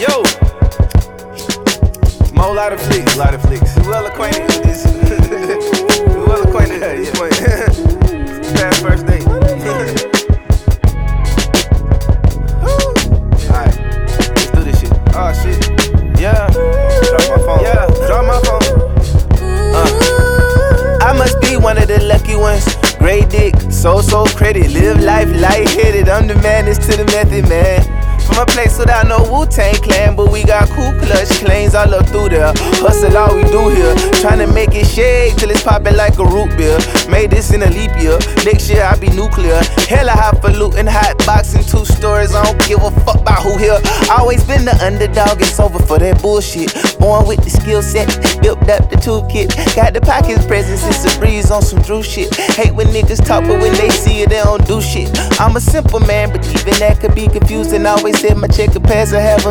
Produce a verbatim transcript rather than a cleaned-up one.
Yo, Mo lot of flicks, lot of flicks. We well acquainted with this. We well acquainted at this point. Past first date. Alright, let's do this shit. Oh shit. Yeah. Drop my phone. Yeah. Drop my phone. Uh. I must be one of the lucky ones. Great dick, so so credit. Live life light-headed. I'm the madness to the method, man. From a place without no Wu-Tang Clan, but we got cool clutch claims all up through there. Hustle all we do here, tryna make it shake till it's poppin' like a root beer. Made this in a leap year, next year I be nuclear. Hella highfalutin, hot boxing, two stories. I don't give a fuck about who here. Always been the underdog, it's over for that bullshit. Born with the skill set, built up the toolkit. Got the pockets presents, it's a breeze on some Drew shit. Hate when niggas talk, but when they see it, they don't do shit. I'm a simple man, but even that could be confusing. Always said my check could pass or have a